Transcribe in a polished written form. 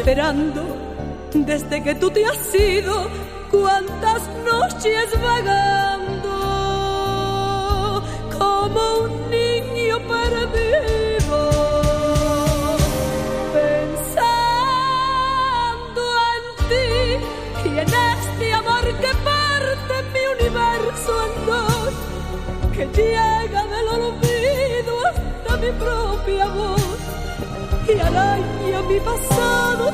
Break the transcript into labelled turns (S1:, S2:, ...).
S1: esperando desde que tú te has ido, cuántas noches vagando como un niño perdido, pensando en ti y en este amor que parte mi universo en dos, que llega del olvido hasta mi propia voz y araña mi pasado